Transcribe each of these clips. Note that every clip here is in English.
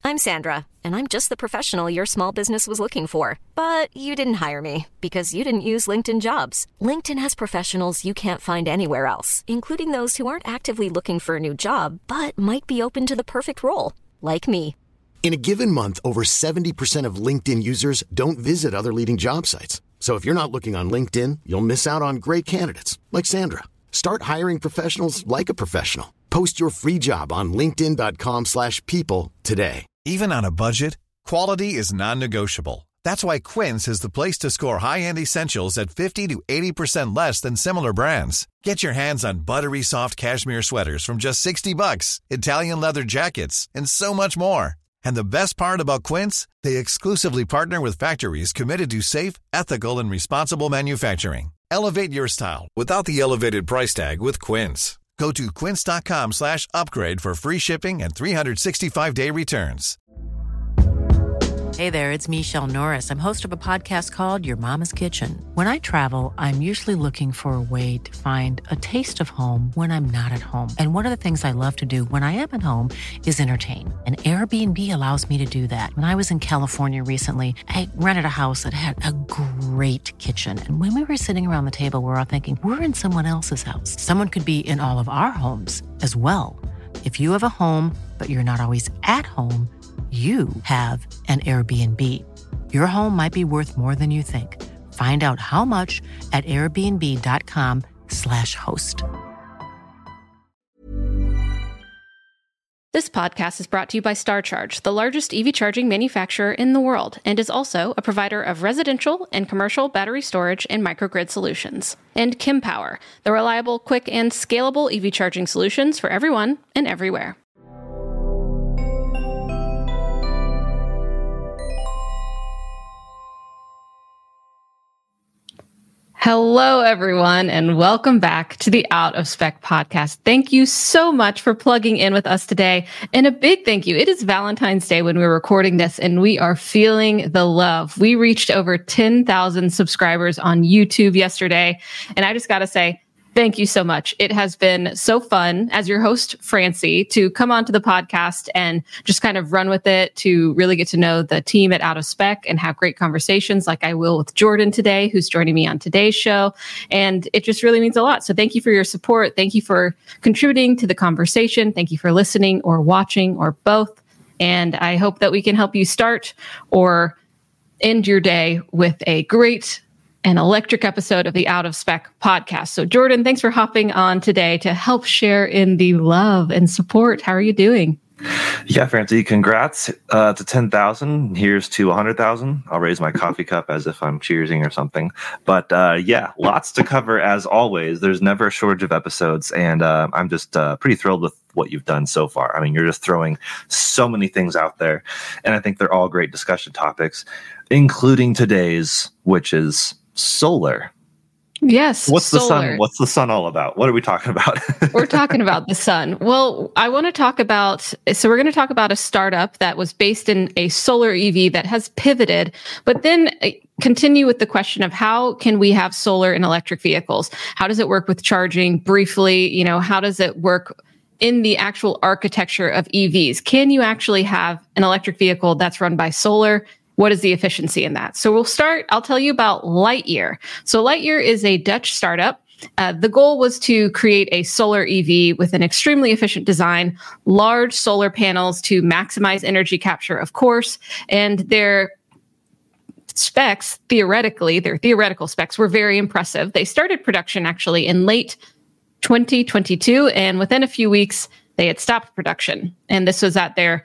I'm Sandra, and I'm just the professional your small business was looking for. But you didn't hire me because you didn't use LinkedIn Jobs. LinkedIn has professionals you can't find anywhere else, including those who aren't actively looking for a new job, but might be open to the perfect role, like me. In a given month, over 70% of LinkedIn users don't visit other leading job sites. So if you're not looking on LinkedIn, you'll miss out on great candidates like Sandra. Start hiring professionals like a professional. Post your free job on linkedin.com/people today. Even on a budget, quality is non-negotiable. That's why Quince is the place to score high-end essentials at 50 to 80% less than similar brands. Get your hands on buttery soft cashmere sweaters from just $60, Italian leather jackets, and so much more. And the best part about Quince, they exclusively partner with factories committed to safe, ethical, and responsible manufacturing. Elevate your style without the elevated price tag with Quince. Go to quince.com/upgrade for free shipping and 365-day returns. Hey there, it's Michelle Norris. I'm host of a podcast called Your Mama's Kitchen. When I travel, I'm usually looking for a way to find a taste of home when I'm not at home. And one of the things I love to do when I am at home is entertain. And Airbnb allows me to do that. When I was in California recently, I rented a house that had a great kitchen. And when we were sitting around the table, we're all thinking, we're in someone else's house. Someone could be in all of our homes as well. If you have a home, but you're not always at home, you have an Airbnb. Your home might be worth more than you think. Find out how much at airbnb.com/host. This podcast is brought to you by StarCharge, the largest EV charging manufacturer in the world, and is also a provider of residential and commercial battery storage and microgrid solutions. And KimPower, the reliable, quick, and scalable EV charging solutions for everyone and everywhere. Hello, everyone, and welcome back to the Out of Spec podcast. Thank you so much for plugging in with us today. And a big thank you. It is Valentine's Day when we're recording this, and we are feeling the love. We reached over 10,000 subscribers on YouTube yesterday. And I just got to say, thank you so much. It has been so fun as your host, Francie, to come onto the podcast and just kind of run with it, to really get to know the team at Out of Spec and have great conversations like I will with Jordan today, who's joining me on today's show. And it just really means a lot. So thank you for your support. Thank you for contributing to the conversation. Thank you for listening or watching or both. And I hope that we can help you start or end your day with a great an electric episode of the Out of Spec podcast. So Jordan, thanks for hopping on today to help share in the love and support. How are you doing? Yeah, Francie, congrats to 10,000. Here's to 100,000. I'll raise my coffee cup as if I'm cheersing or something. But yeah, lots to cover as always. There's never a shortage of episodes, and I'm just pretty thrilled with what you've done so far. I mean, you're just throwing so many things out there, and I think they're all great discussion topics, including today's, which is solar. Yes. What's the sun? What's the sun all about? What are we talking about? We're talking about the sun. Well, I want to talk about, so we're going to talk about a startup that was based in a solar EV that has pivoted, but then continue with the question of how can we have solar in electric vehicles? How does it work with charging? Briefly, you know, how does it work in the actual architecture of EVs? Can you actually have an electric vehicle that's run by solar? What is the efficiency in that? So we'll start, I'll tell you about Lightyear. So Lightyear is a Dutch startup. The goal was to create a solar EV with an extremely efficient design, large solar panels to maximize energy capture, of course, and their specs, their theoretical specs were very impressive. They started production actually in late 2022, and within a few weeks, they had stopped production. And this was at their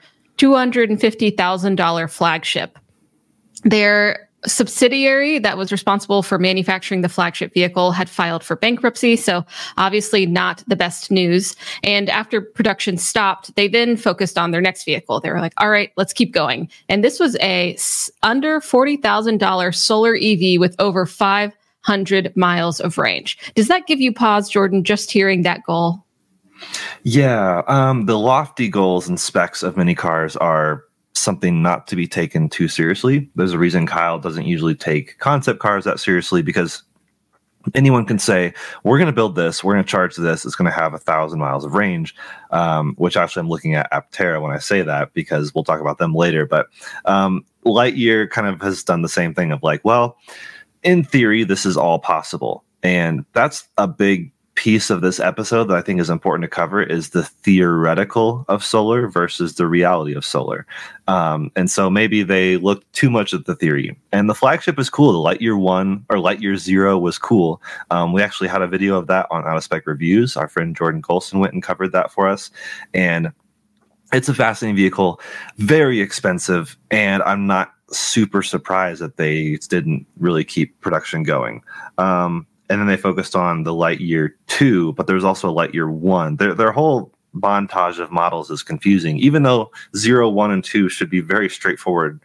$250,000 flagship. Their subsidiary that was responsible for manufacturing the flagship vehicle had filed for bankruptcy, so obviously not the best news. And after production stopped, they then focused on their next vehicle. They were like, all right, let's keep going. And this was a under $40,000 solar EV with over 500 miles of range. Does that give you pause, Jordan, just hearing that goal? Yeah, the lofty goals and specs of many cars are something not to be taken too seriously. There's a reason Kyle doesn't usually take concept cars that seriously, because anyone can say, we're going to build this, we're going to charge this, it's going to have 1,000 miles of range, which actually I'm looking at Aptera when I say that, because we'll talk about them later. But Lightyear kind of has done the same thing of like, well, in theory, this is all possible. And that's a big piece of this episode that I think is important to cover, is the theoretical of solar versus the reality of solar. And so maybe they look too much at the theory. And the flagship is cool. The Lightyear 1 or Lightyear 0 was cool. We actually had a video of that on Out of Spec Reviews. Our friend Jordan Colson went and covered that for us. And it's a fascinating vehicle, very expensive, and I'm not super surprised that they didn't really keep production going. And then they focused on the Lightyear 2, but there's also a Lightyear 1. Their whole montage of models is confusing, even though 0, 1, and 2 should be very straightforward.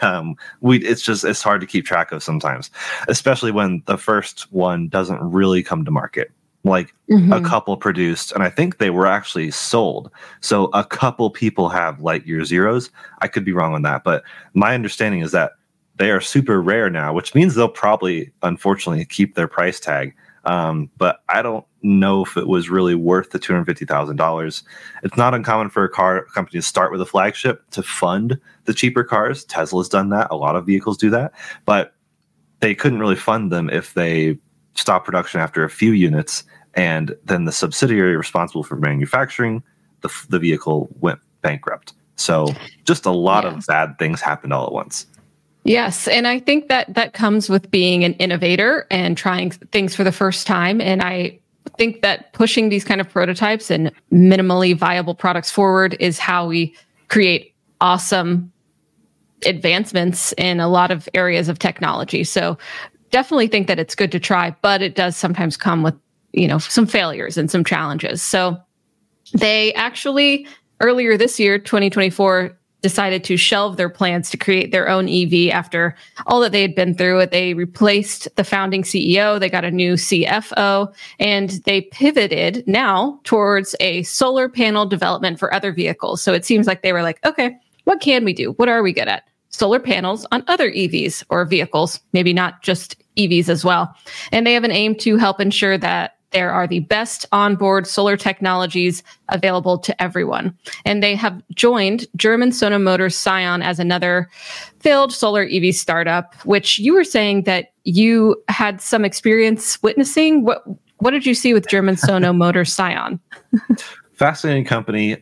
It's hard to keep track of sometimes, especially when the first one doesn't really come to market. Like a couple produced, and I think they were actually sold. So a couple people have Lightyear Zeros. I could be wrong on that, but my understanding is that they are super rare now, which means they'll probably, unfortunately, keep their price tag. But I don't know if it was really worth the $250,000. It's not uncommon for a car company to start with a flagship to fund the cheaper cars. Tesla's done that. A lot of vehicles do that. But they couldn't really fund them if they stopped production after a few units, and then the subsidiary responsible for manufacturing the vehicle went bankrupt. So just a lot of bad things happened all at once. Yes. And I think that comes with being an innovator and trying things for the first time. And I think that pushing these kind of prototypes and minimally viable products forward is how we create awesome advancements in a lot of areas of technology. So definitely think that it's good to try, but it does sometimes come with, some failures and some challenges. So they actually, earlier this year, 2024, decided to shelve their plans to create their own EV after all that they had been through. They replaced the founding CEO, they got a new CFO, and they pivoted now towards a solar panel development for other vehicles. So it seems like they were like, okay, what can we do? What are we good at? Solar panels on other EVs or vehicles, maybe not just EVs as well. And they have an aim to help ensure that there are the best onboard solar technologies available to everyone. And they have joined German Sono Motors Sion as another failed solar EV startup, which you were saying that you had some experience witnessing. What did you see with German Sono Motors Sion? Fascinating company.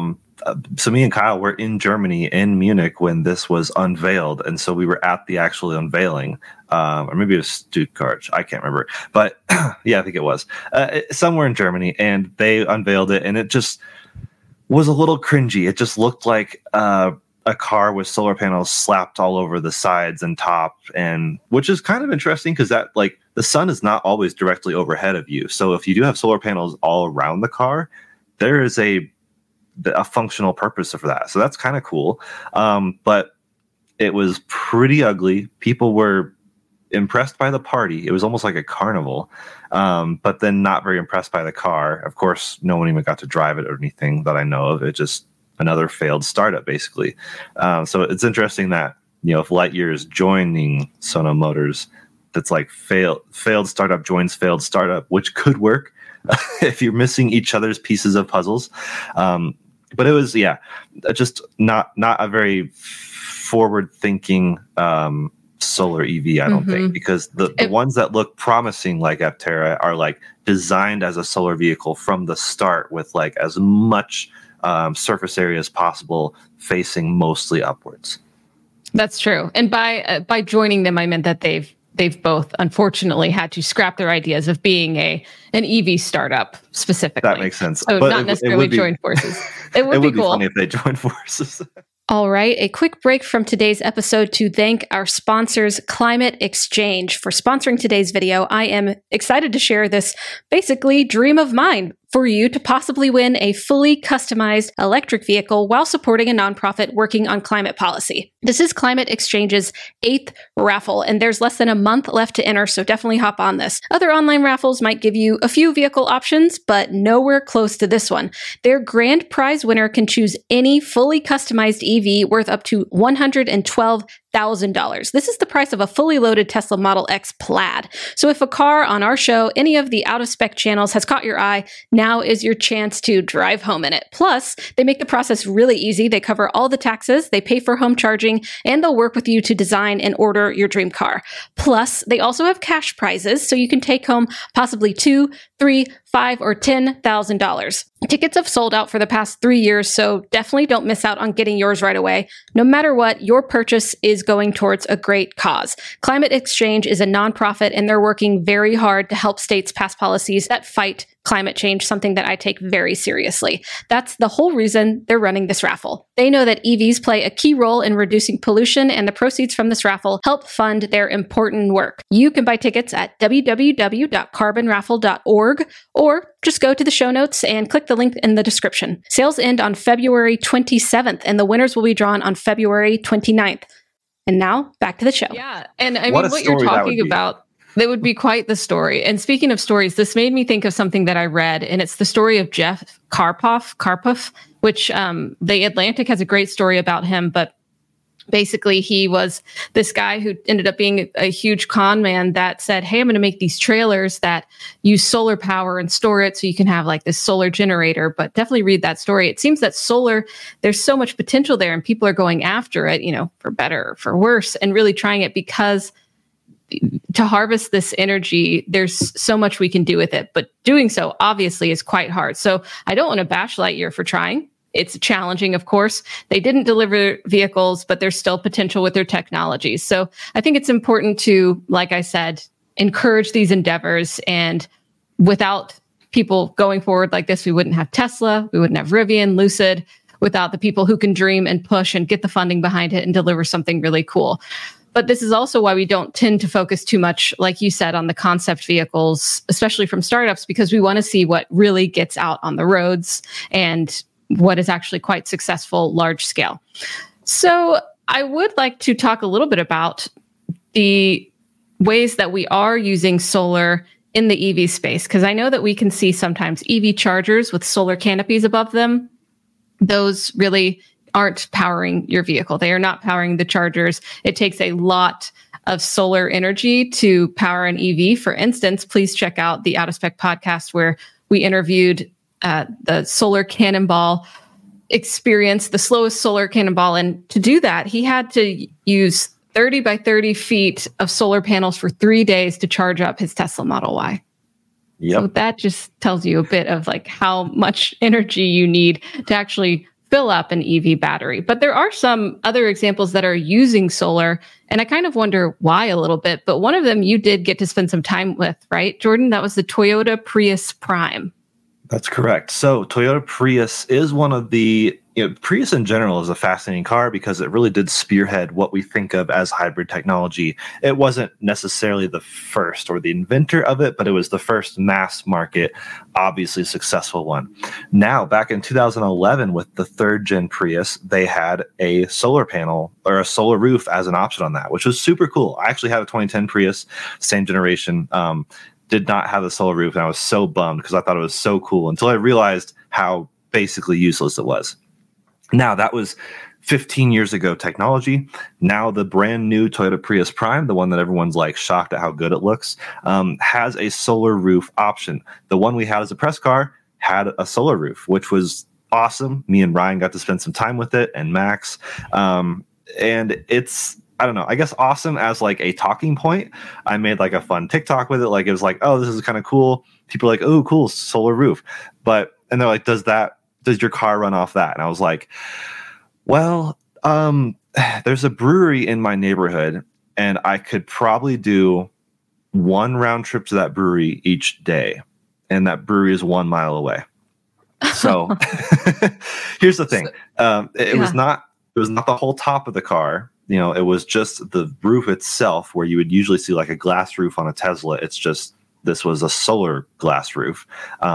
So me and Kyle were in Germany, in Munich, when this was unveiled. And so we were at the actual unveiling, or maybe it was Stuttgart. I can't remember. But yeah, I think it was somewhere in Germany. And they unveiled it, and it just was a little cringy. It just looked like a car with solar panels slapped all over the sides and top, and which is kind of interesting because that, like, the sun is not always directly overhead of you. So if you do have solar panels all around the car, there is a functional purpose for that. So that's kind of cool. But it was pretty ugly. People were impressed by the party. It was almost like a carnival, but then not very impressed by the car. Of course, no one even got to drive it or anything that I know of. It just another failed startup, basically. So it's interesting that, if Lightyear is joining Sono Motors, that's like failed startup joins failed startup, which could work if you're missing each other's pieces of puzzles. But it was, just not a very forward-thinking solar EV, I don't think, because the ones that look promising like Aptera are like designed as a solar vehicle from the start, with like as much surface area as possible, facing mostly upwards. That's true. And by joining them, I meant that they've both unfortunately had to scrap their ideas of being an EV startup specifically. That makes sense. So but not necessarily join forces. It would be cool. Funny if they joined forces. All right, a quick break from today's episode to thank our sponsors, Climate Exchange, for sponsoring today's video. I am excited to share this basically dream of mine for you to possibly win a fully customized electric vehicle while supporting a nonprofit working on climate policy. This is Climate Exchange's 8th raffle, and there's less than a month left to enter, so definitely hop on this. Other online raffles might give you a few vehicle options, but nowhere close to this one. Their grand prize winner can choose any fully customized EV worth up to $112,000. $10,000. This is the price of a fully loaded Tesla Model X Plaid. So if a car on our show, any of the out of spec channels has caught your eye, now is your chance to drive home in it. Plus, they make the process really easy. They cover all the taxes, they pay for home charging, and they'll work with you to design and order your dream car. Plus, they also have cash prizes, so you can take home possibly $2,000, $3,000, $5,000, or $10,000. Tickets have sold out for the past 3 years, so definitely don't miss out on getting yours right away. No matter what, your purchase is going towards a great cause. Climate Exchange is a nonprofit, and they're working very hard to help states pass policies that fight climate change, something that I take very seriously. That's the whole reason they're running this raffle. They know that EVs play a key role in reducing pollution, and the proceeds from this raffle help fund their important work. You can buy tickets at www.carbonraffle.org, or just go to the show notes and click the link in the description. Sales end on February 27th, and the winners will be drawn on February 29th. And now, back to the show. Yeah, and I mean, what you're talking about, that would be quite the story. And speaking of stories, this made me think of something that I read, and it's the story of Jeff Karpov, which The Atlantic has a great story about him, but basically he was this guy who ended up being a huge con man that said, hey, I'm going to make these trailers that use solar power and store it so you can have like this solar generator. But definitely read that story. It seems that solar, there's so much potential there, and people are going after it, for better or for worse, and really trying it because to harvest this energy, there's so much we can do with it, but doing so obviously is quite hard. So I don't want to bash Lightyear for trying. It's challenging, of course. They didn't deliver vehicles, but there's still potential with their technologies. So I think it's important to, like I said, encourage these endeavors. And without people going forward like this, we wouldn't have Tesla, we wouldn't have Rivian, Lucid, without the people who can dream and push and get the funding behind it and deliver something really cool. But this is also why we don't tend to focus too much, like you said, on the concept vehicles, especially from startups, because we want to see what really gets out on the roads and what is actually quite successful large scale. So I would like to talk a little bit about the ways that we are using solar in the EV space, because I know that we can see sometimes EV chargers with solar canopies above them. Those really aren't powering your vehicle. They are not powering the chargers. It takes a lot of solar energy to power an EV. For instance, please check out the Out of Spec podcast where we interviewed the solar cannonball experience, the slowest solar cannonball. And to do that, he had to use 30 by 30 feet of solar panels for 3 days to charge up his Tesla Model Y. Yep. So that just tells you a bit of like how much energy you need to actually fill up an EV battery. But there are some other examples that are using solar, and I kind of wonder why a little bit. But one of them you did get to spend some time with, right, Jordan? That was the Toyota Prius Prime. That's correct. So Toyota Prius is one of the, Prius in general is a fascinating car because it really did spearhead what we think of as hybrid technology. It wasn't necessarily the first or the inventor of it, but it was the first mass market, obviously successful one. Now, back in 2011 with the third gen Prius, they had a solar panel or a solar roof as an option on that, which was super cool. I actually had a 2010 Prius, same generation, did not have the solar roof, and I was so bummed because I thought it was so cool until I realized how basically useless it was. Now, that was 15 years ago technology. Now, the brand new Toyota Prius Prime, the one that everyone's like shocked at how good it looks, has a solar roof option. The one we had as a press car had a solar roof, which was awesome. Me and Ryan got to spend some time with it, and Max. And it's, I don't know, I guess awesome as like a talking point. I made like a fun TikTok with it. Like it was like, oh, this is kind of cool. People are like, oh, cool, solar roof. And they're like, does your car run off that? And I was like, well, there's a brewery in my neighborhood, and I could probably do one round trip to that brewery each day. And that brewery is 1 mile away. So here's the thing. It was not the whole top of the car. It was just the roof itself, where you would usually see like a glass roof on a Tesla. It's just, this was a solar glass roof.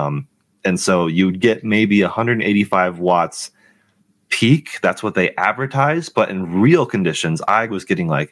And so you'd get maybe 185 watts peak. That's what they advertise. But in real conditions, I was getting like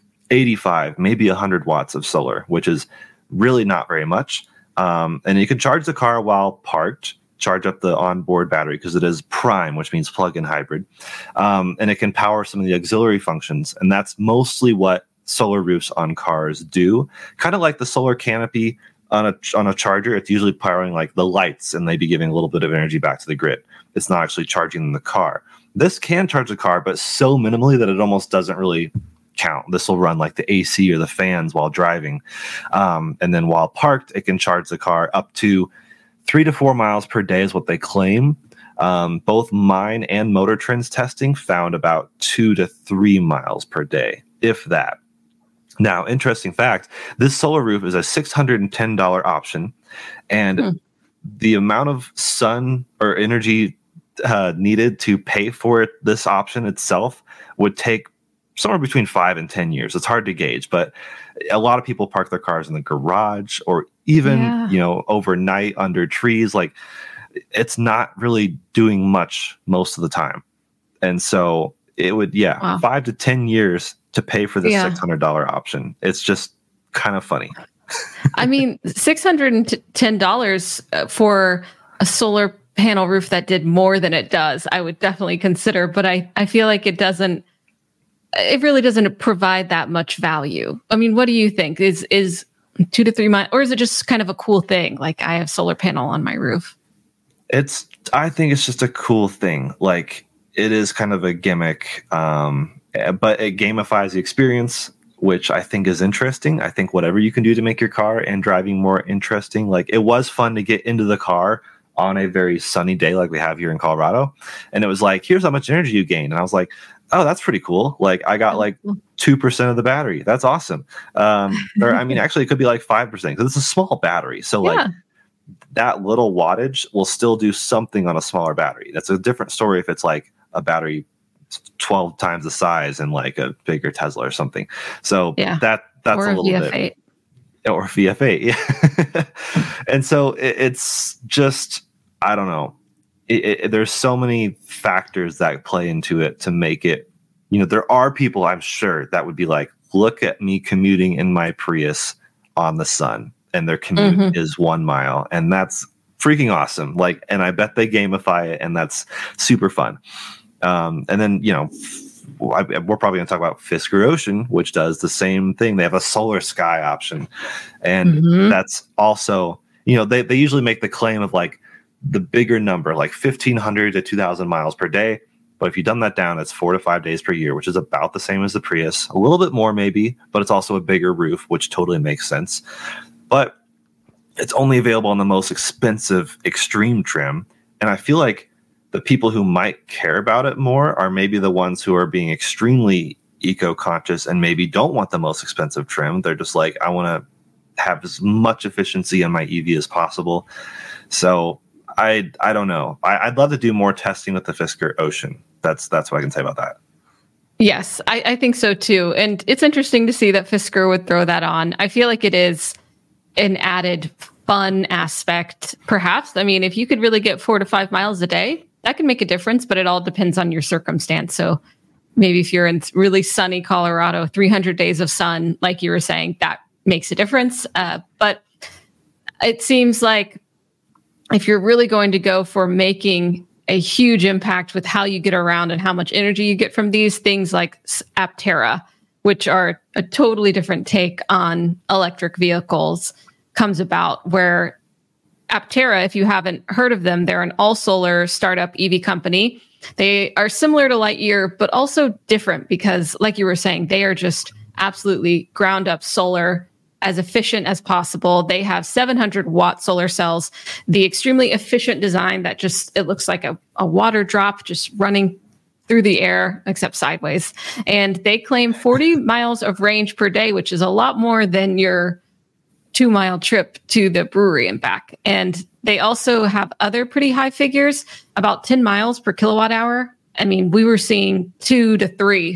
85, maybe 100 watts of solar, which is really not very much. And you could charge the car while parked. charge up the onboard battery because it is prime, which means plug-in hybrid. And it can power some of the auxiliary functions. And that's mostly what solar roofs on cars do. Kind of like the solar canopy on a charger. It's usually powering like the lights and they'd be giving a little bit of energy back to the grid. It's not actually charging the car. This can charge the car, but so minimally that it almost doesn't really count. This will run like the AC or the fans while driving. And then while parked, it can charge the car up to 3 to 4 miles per day is what they claim. Both mine and Motor Trend's testing found about 2 to 3 miles per day, if that. Now, interesting fact, this solar roof is a $610 option, and the amount of sun or energy needed to pay for it, this option itself would take somewhere between 5 and 10 years. It's hard to gauge, but a lot of people park their cars in the garage or even, overnight under trees. Like, it's not really doing much most of the time. And so it would, 5 to 10 years to pay for this $600 option. It's just kind of funny. I mean, $610 for a solar panel roof that did more than it does, I would definitely consider, but I feel like it really doesn't provide that much value. I mean, what do you think? Is 2 to 3 miles, or is it just kind of a cool thing? Like, I have solar panel on my roof. I think it's just a cool thing. Like, it is kind of a gimmick, but it gamifies the experience, which I think is interesting. I think whatever you can do to make your car and driving more interesting. Like, it was fun to get into the car on a very sunny day like we have here in Colorado. And it was like, here's how much energy you gain. And I was like, oh, that's pretty cool. Like, I got like 2% of the battery. That's awesome. Or I mean, actually it could be like 5% because it's a small battery. So like that little wattage will still do something on a smaller battery. That's a different story if it's like a battery 12 times the size and like a bigger Tesla or something. So that's or a little VF8. Bit. Or VF8. Yeah. And so it's just, I don't know. There's so many factors that play into it to make it, there are people I'm sure that would be like, look at me commuting in my Prius on the sun and their commute is 1 mile. And that's freaking awesome. Like, and I bet they gamify it and that's super fun. And then, we're probably going to talk about Fisker Ocean, which does the same thing. They have a solar sky option. And that's also, they usually make the claim of like, the bigger number, like 1,500 to 2,000 miles per day. But if you dumb that down, it's 4 to 5 days per year, which is about the same as the Prius. A little bit more maybe, but it's also a bigger roof, which totally makes sense. But it's only available on the most expensive extreme trim. And I feel like the people who might care about it more are maybe the ones who are being extremely eco-conscious and maybe don't want the most expensive trim. They're just like, I want to have as much efficiency in my EV as possible. So I don't know. I'd love to do more testing with the Fisker Ocean. That's what I can say about that. Yes, I think so too. And it's interesting to see that Fisker would throw that on. I feel like it is an added fun aspect, perhaps. I mean, if you could really get 4 to 5 miles a day, that can make a difference, but it all depends on your circumstance. So maybe if you're in really sunny Colorado, 300 days of sun, like you were saying, that makes a difference. But it seems like if you're really going to go for making a huge impact with how you get around and how much energy you get from these things like Aptera, which are a totally different take on electric vehicles, comes about, where Aptera, if you haven't heard of them, they're an all-solar startup EV company. They are similar to Lightyear, but also different because, like you were saying, they are just absolutely ground-up solar, as efficient as possible. They have 700-watt solar cells, the extremely efficient design that just, it looks like a water drop just running through the air, except sideways. And they claim 40 miles of range per day, which is a lot more than your 2-mile trip to the brewery and back. And they also have other pretty high figures, about 10 miles per kilowatt hour. I mean, we were seeing 2 to 3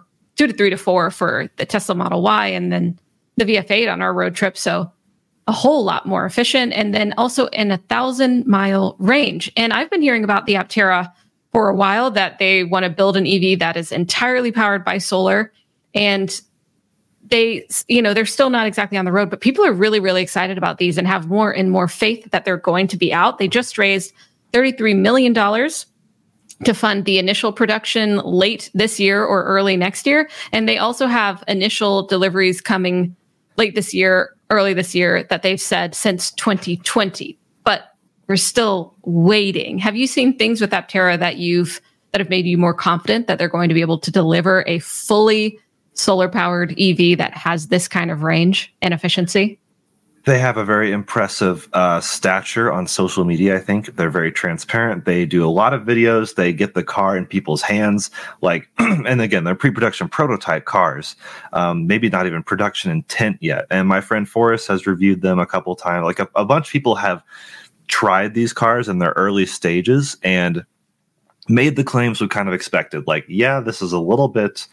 to 4 for the Tesla Model Y, and then the VF8 on our road trip. So a whole lot more efficient. And then also in 1,000-mile range. And I've been hearing about the Aptera for a while, that they want to build an EV that is entirely powered by solar. And they're still not exactly on the road, but people are really, really excited about these and have more and more faith that they're going to be out. They just raised $33 million to fund the initial production late this year or early next year. And they also have initial deliveries coming late this year, early this year, that they've said since 2020. But we're still waiting. Have you seen things with Aptera that have made you more confident that they're going to be able to deliver a fully solar-powered EV that has this kind of range and efficiency? They have a very impressive stature on social media, I think. They're very transparent. They do a lot of videos. They get the car in people's hands. And again, they're pre-production prototype cars. Maybe not even production intent yet. And my friend Forrest has reviewed them a couple times. A bunch of people have tried these cars in their early stages and made the claims we kind of expected. This is a little bit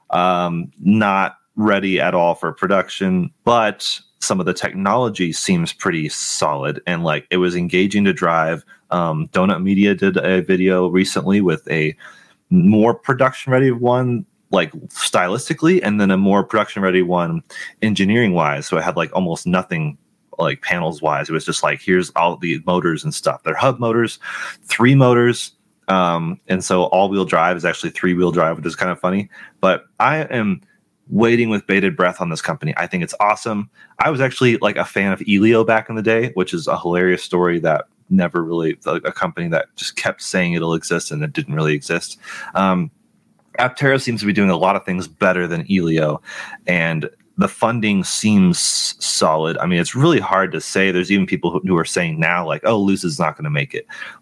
not ready at all for production, but some of the technology seems pretty solid and it was engaging to drive. Donut Media did a video recently with a more production ready one, stylistically, and then a more production ready one engineering wise. So it had almost nothing panels wise. It was just here's all the motors and stuff. They're hub motors, 3 motors. And so all-wheel drive is actually 3-wheel drive, which is kind of funny. But I am waiting with bated breath on this company. I think it's awesome. I was actually a fan of Elio back in the day, which is a hilarious story that never really, a company that just kept saying it'll exist and it didn't really exist. Aptera seems to be doing a lot of things better than Elio, and the funding seems solid. I mean, it's really hard to say. There's even people who are saying now, Luz is not going to make it.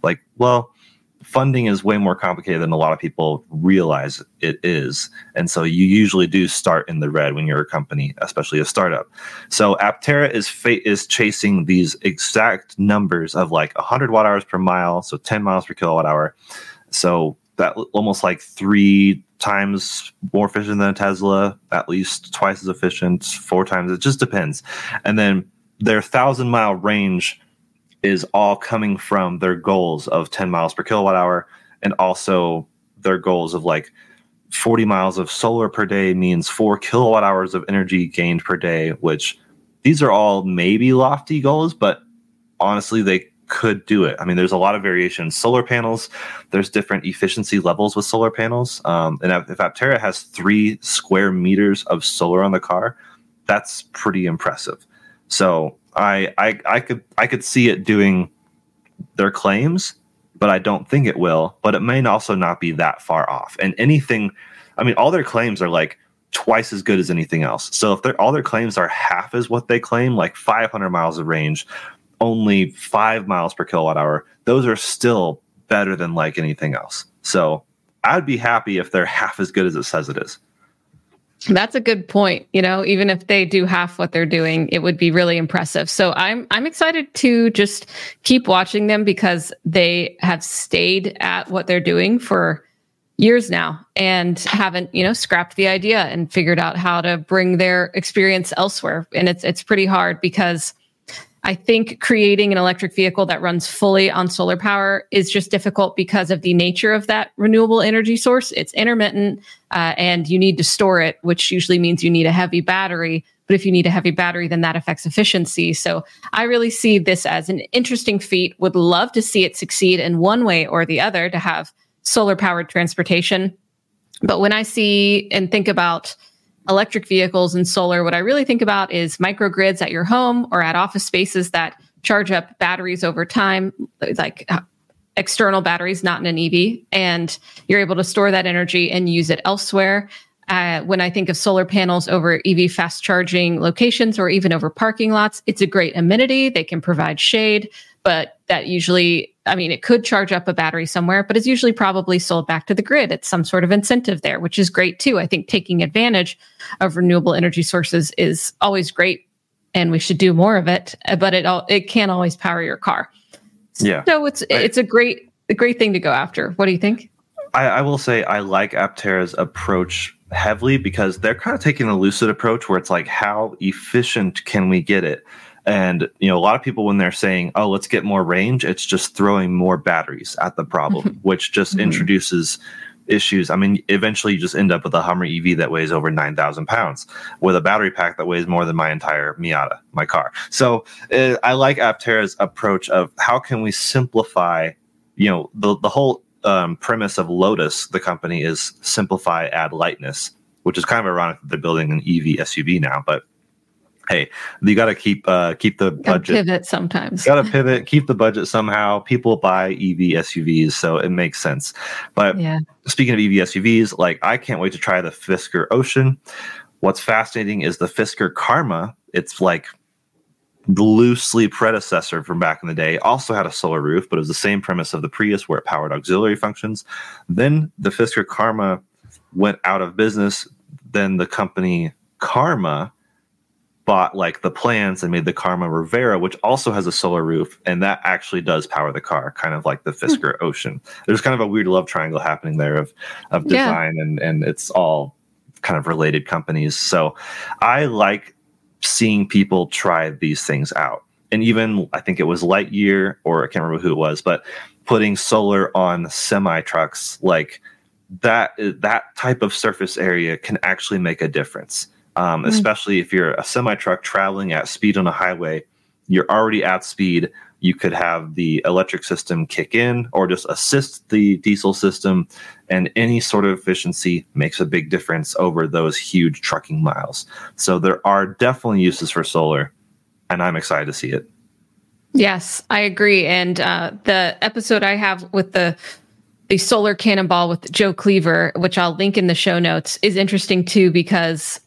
Funding is way more complicated than a lot of people realize it is. And so you usually do start in the red when you're a company, especially a startup. So Aptera is chasing these exact numbers of 100 watt hours per mile, so 10 miles per kilowatt hour. So that almost 3 times more efficient than a Tesla, at least twice as efficient, 4 times. It just depends. And then their 1,000-mile range is all coming from their goals of 10 miles per kilowatt hour, and also their goals of 40 miles of solar per day means 4 kilowatt hours of energy gained per day, which these are all maybe lofty goals, but honestly, they could do it. I mean, there's a lot of variation in solar panels. There's different efficiency levels with solar panels. And if Aptera has 3 square meters of solar on the car, that's pretty impressive. So I could see it doing their claims, but I don't think it will. But it may also not be that far off. And all their claims are twice as good as anything else. So if all their claims are half as what they claim, 500 miles of range, only 5 miles per kilowatt hour, those are still better than anything else. So I'd be happy if they're half as good as it says it is. That's a good point. Even if they do half what they're doing, it would be really impressive. So I'm excited to just keep watching them because they have stayed at what they're doing for years now and haven't, scrapped the idea and figured out how to bring their experience elsewhere. And it's pretty hard because I think creating an electric vehicle that runs fully on solar power is just difficult because of the nature of that renewable energy source. It's intermittent and you need to store it, which usually means you need a heavy battery. But if you need a heavy battery, then that affects efficiency. So I really see this as an interesting feat. Would love to see it succeed in one way or the other to have solar powered transportation. But when I see and think about electric vehicles and solar, what I really think about is microgrids at your home or at office spaces that charge up batteries over time, external batteries, not in an EV. And you're able to store that energy and use it elsewhere. When I think of solar panels over EV fast charging locations or even over parking lots, it's a great amenity. They can provide shade, but that usually, it could charge up a battery somewhere, but it's usually probably sold back to the grid. It's some sort of incentive there, which is great too. I think taking advantage of renewable energy sources is always great and we should do more of it, but it can't always power your car. Yeah. So it's a great thing to go after. What do you think? I will say I like Aptera's approach heavily because they're kind of taking a lucid approach where it's how efficient can we get it? And, a lot of people, when they're saying, oh, let's get more range, it's just throwing more batteries at the problem, which just introduces issues. Eventually you just end up with a Hummer EV that weighs over 9,000 pounds with a battery pack that weighs more than my entire Miata, my car. So I like Aptera's approach of how can we simplify the whole premise of Lotus, the company, is simplify, add lightness, which is kind of ironic that they're building an EV SUV now. But hey, you got to keep the budget. Pivot sometimes. Got to pivot, keep the budget somehow. People buy EV SUVs, so it makes sense. But speaking of EV SUVs, like, I can't wait to try the Fisker Ocean. What's fascinating is the Fisker Karma. It's like the loosely predecessor from back in the day. Also had a solar roof, but it was the same premise of the Prius, where it powered auxiliary functions. Then the Fisker Karma went out of business. Then the company Karma bought like the plans and made the Karma Rivera, which also has a solar roof, and that actually does power the car, kind of like the Fisker Ocean. There's kind of a weird love triangle happening there of design, and it's all kind of related companies. So I like seeing people try these things out. And even, I think it was Lightyear, or I can't remember who it was, but putting solar on semi trucks, like that type of surface area can actually make a difference. Especially if you're a semi truck traveling at speed on a highway, you're already at speed. You could have the electric system kick in or just assist the diesel system, and any sort of efficiency makes a big difference over those huge trucking miles. So there are definitely uses for solar, and I'm excited to see it. Yes, I agree. And the episode I have with the solar cannonball with Joe Cleaver, which I'll link in the show notes, is interesting too, because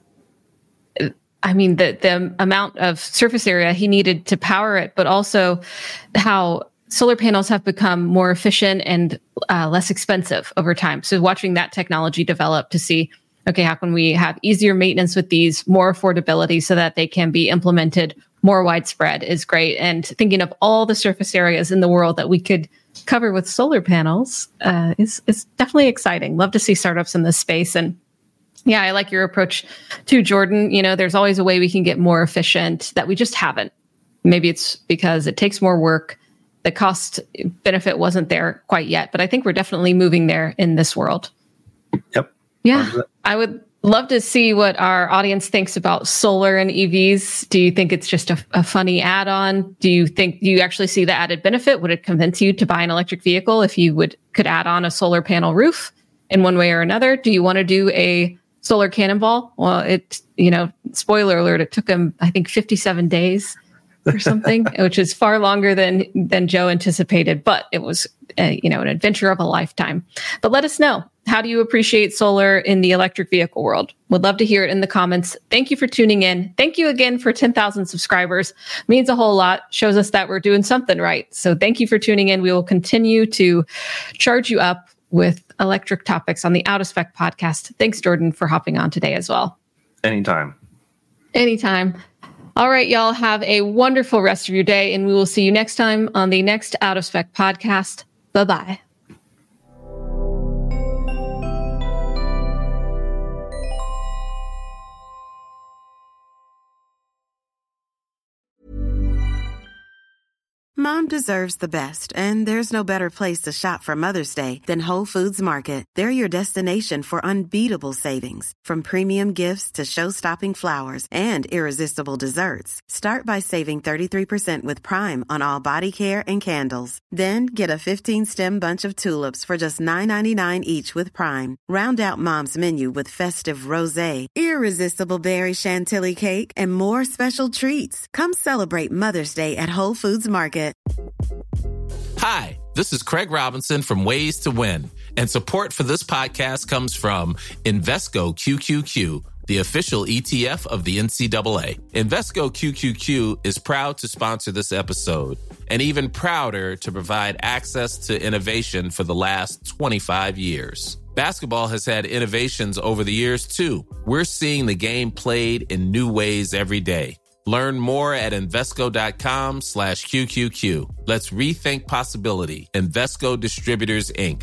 I mean, the amount of surface area he needed to power it, but also how solar panels have become more efficient and less expensive over time. So watching that technology develop to see, okay, how can we have easier maintenance with these, more affordability so that they can be implemented more widespread is great. And thinking of all the surface areas in the world that we could cover with solar panels is definitely exciting. Love to see startups in this space. And yeah, I like your approach too, Jordan. There's always a way we can get more efficient that we just haven't. Maybe it's because it takes more work. The cost benefit wasn't there quite yet, but I think we're definitely moving there in this world. Yep. Yeah. I would love to see what our audience thinks about solar and EVs. Do you think it's just a funny add-on? Do you actually see the added benefit? Would it convince you to buy an electric vehicle if you could add on a solar panel roof in one way or another? Do you want to do a solar cannonball? Well, spoiler alert, it took him, I think, 57 days or something, which is far longer than Joe anticipated, but it was, an adventure of a lifetime. But let us know, how do you appreciate solar in the electric vehicle world? Would love to hear it in the comments. Thank you for tuning in. Thank you again for 10,000 subscribers. Means a whole lot, shows us that we're doing something right. So thank you for tuning in. We will continue to charge you up with electric topics on the Out of Spec podcast. Thanks, Jordan, for hopping on today as well. Anytime. All right, y'all, have a wonderful rest of your day, and we will see you next time on the next Out of Spec podcast. Bye-bye. Mom deserves the best, and there's no better place to shop for Mother's Day than Whole Foods Market. They're your destination for unbeatable savings, from premium gifts to show-stopping flowers and irresistible desserts. Start by saving 33% with Prime on all body care and candles. Then get a 15-stem bunch of tulips for just $9.99 each with Prime. Round out Mom's menu with festive rosé, irresistible berry chantilly cake, and more special treats. Come celebrate Mother's Day at Whole Foods Market. Hi, this is Craig Robinson from Ways to Win, and support for this podcast comes from Invesco QQQ, the official ETF of the NCAA. Invesco QQQ is proud to sponsor this episode, and even prouder to provide access to innovation for the last 25 years. Basketball has had innovations over the years, too. We're seeing the game played in new ways every day. Learn more at Invesco.com/QQQ. Let's rethink possibility. Invesco Distributors, Inc.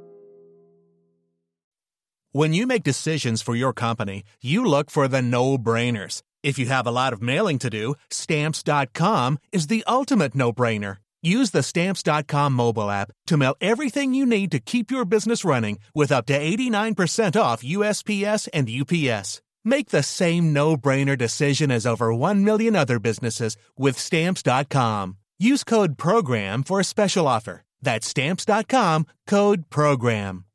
When you make decisions for your company, you look for the no-brainers. If you have a lot of mailing to do, Stamps.com is the ultimate no-brainer. Use the Stamps.com mobile app to mail everything you need to keep your business running with up to 89% off USPS and UPS. Make the same no-brainer decision as over 1 million other businesses with Stamps.com. Use code PROGRAM for a special offer. That's Stamps.com, code PROGRAM.